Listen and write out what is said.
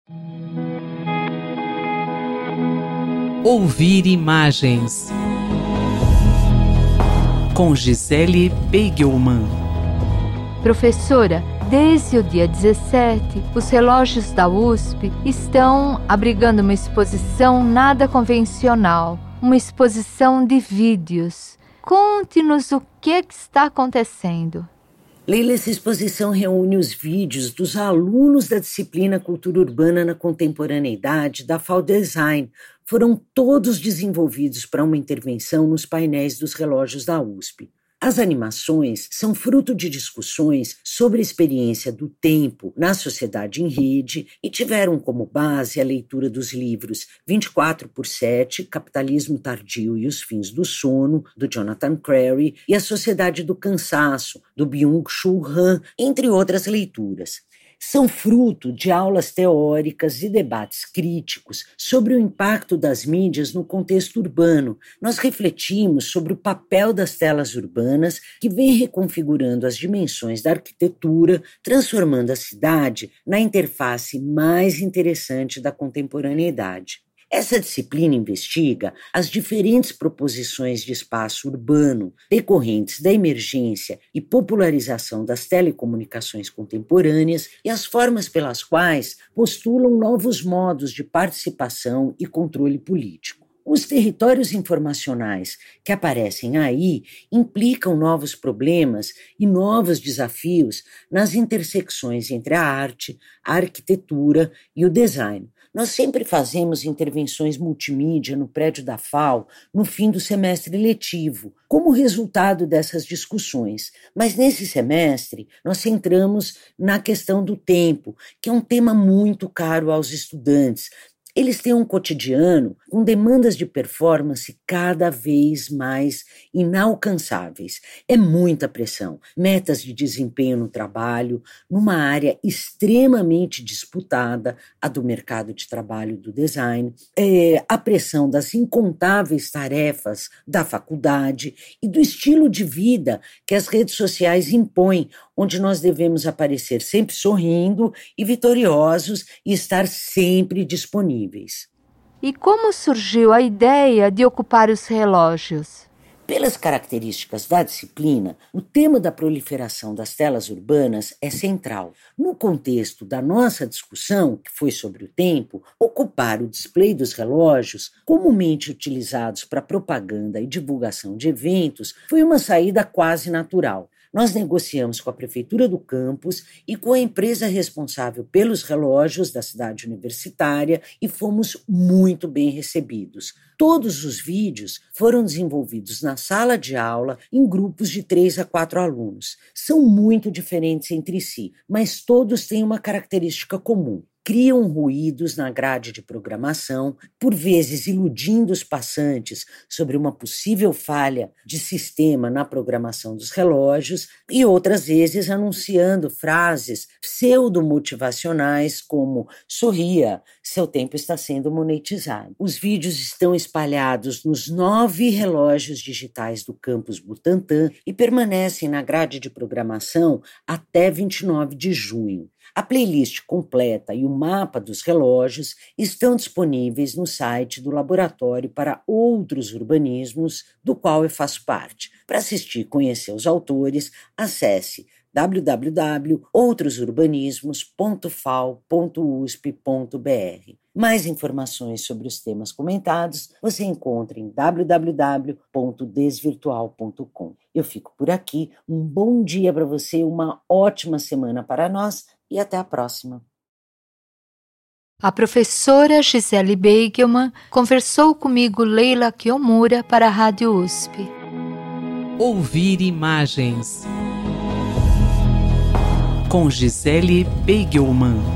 Ouvir imagens com Gisele Beigelman. Professora, desde o dia 17, os relógios da USP estão abrigando uma exposição nada convencional, uma exposição de vídeos. Conte-nos o que está acontecendo. Leila, essa exposição reúne os vídeos dos alunos da disciplina Cultura Urbana na Contemporaneidade da FAU Design. Foram todos desenvolvidos para uma intervenção nos painéis dos relógios da USP. As animações são fruto de discussões sobre a experiência do tempo na sociedade em rede e tiveram como base a leitura dos livros 24/7, Capitalismo Tardio e os Fins do Sono, do Jonathan Crary, e A Sociedade do Cansaço, do Byung-Chul Han, entre outras leituras. São fruto de aulas teóricas e debates críticos sobre o impacto das mídias no contexto urbano. Nós refletimos sobre o papel das telas urbanas que vem reconfigurando as dimensões da arquitetura, transformando a cidade na interface mais interessante da contemporaneidade. Essa disciplina investiga as diferentes proposições de espaço urbano decorrentes da emergência e popularização das telecomunicações contemporâneas e as formas pelas quais postulam novos modos de participação e controle político. Os territórios informacionais que aparecem aí implicam novos problemas e novos desafios nas intersecções entre a arte, a arquitetura e o design. Nós sempre fazemos intervenções multimídia no prédio da FAU no fim do semestre letivo, como resultado dessas discussões. Mas nesse semestre, nós centramos na questão do tempo, que é um tema muito caro aos estudantes. Eles têm um cotidiano com demandas de performance cada vez mais inalcançáveis. É muita pressão, metas de desempenho no trabalho, numa área extremamente disputada, a do mercado de trabalho do design, a pressão das incontáveis tarefas da faculdade e do estilo de vida que as redes sociais impõem, onde nós devemos aparecer sempre sorrindo e vitoriosos e estar sempre disponíveis. E como surgiu a ideia de ocupar os relógios? Pelas características da disciplina, o tema da proliferação das telas urbanas é central. No contexto da nossa discussão, que foi sobre o tempo, ocupar o display dos relógios, comumente utilizados para propaganda e divulgação de eventos, foi uma saída quase natural. Nós negociamos com a prefeitura do campus e com a empresa responsável pelos relógios da cidade universitária e fomos muito bem recebidos. Todos os vídeos foram desenvolvidos na sala de aula em grupos de 3 a 4 alunos. São muito diferentes entre si, mas todos têm uma característica comum. Criam ruídos na grade de programação, por vezes iludindo os passantes sobre uma possível falha de sistema na programação dos relógios e outras vezes anunciando frases pseudo-motivacionais como "sorria, seu tempo está sendo monetizado". Os vídeos estão espalhados nos 9 relógios digitais do campus Butantã e permanecem na grade de programação até 29 de junho. A playlist completa e o mapa dos relógios estão disponíveis no site do Laboratório para Outros Urbanismos, do qual eu faço parte. Para assistir e conhecer os autores, acesse www.outrosurbanismos.fau.usp.br. Mais informações sobre os temas comentados você encontra em www.desvirtual.com. Eu fico por aqui, um bom dia para você, uma ótima semana para nós e até a próxima. A professora Gisele Beigelman conversou comigo, Leila Kiyomura, para a Rádio USP. Ouvir imagens com Gisele Beigelman.